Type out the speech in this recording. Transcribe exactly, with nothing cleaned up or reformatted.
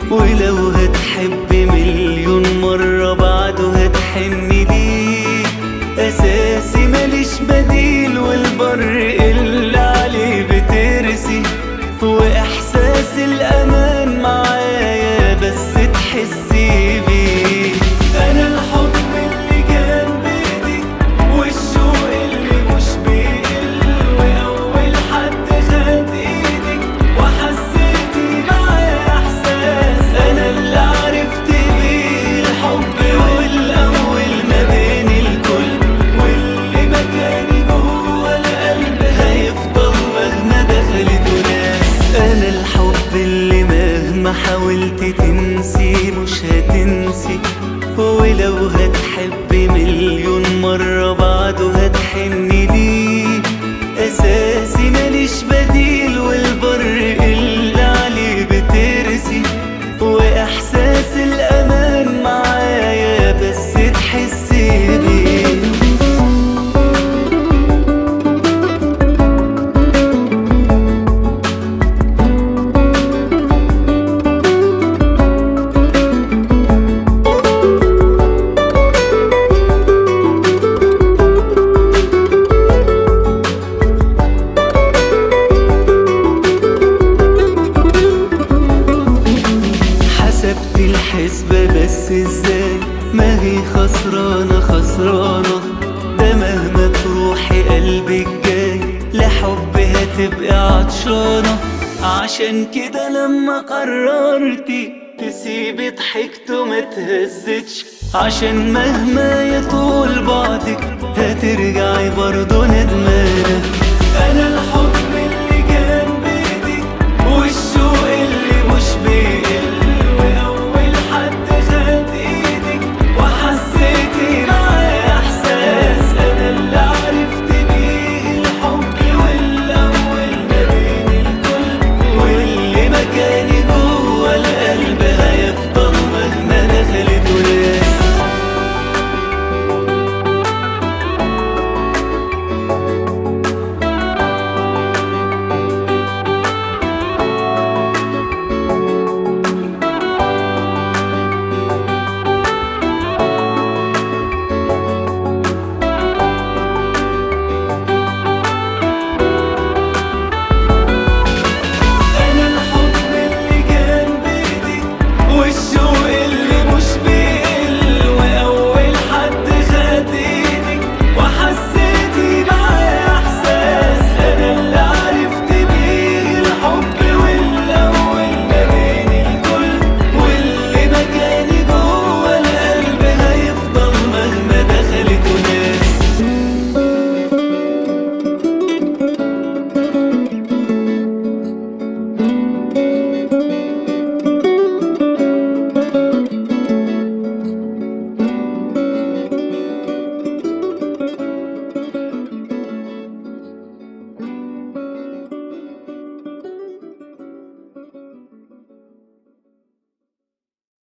ولو هتحب مليون مرة بعده هتحن ليه. أساسي ماليش بديل والبر اللي عليه بترسي، وإحساس الأمان معايا بس تحسي بيه. أنا الحب اللي كان بإيدك والشوق اللي مش بيقل، وأول حد خد إيدك وحسيتي معايا إحساس. أنا اللي عرفت بيه الحب والأول ما بين الكل، واللي مكاني جوه القلب هيفضل مهما دخلت ناس. أنا الحب اللي مهما حاولت تنسي مش هتنسي، ولو هتحب مليون مرة بعده هتحن ليه. أساسي ماليش بديل والبر اللي عليه بترسي، وإحساس الأمان معايا بس تحسي بيه. حسبت الحسبة بس ازاي، ما هي خسرانة خسرانة. ده مهما تروحي قلبك جاي لحب هتبقى عطشانة. عشان كده لما قررتي تسيبي ضحكت وما تهزتش، عشان مهما يطول بعدك هترجعي برضه ندمانة. أنا الحب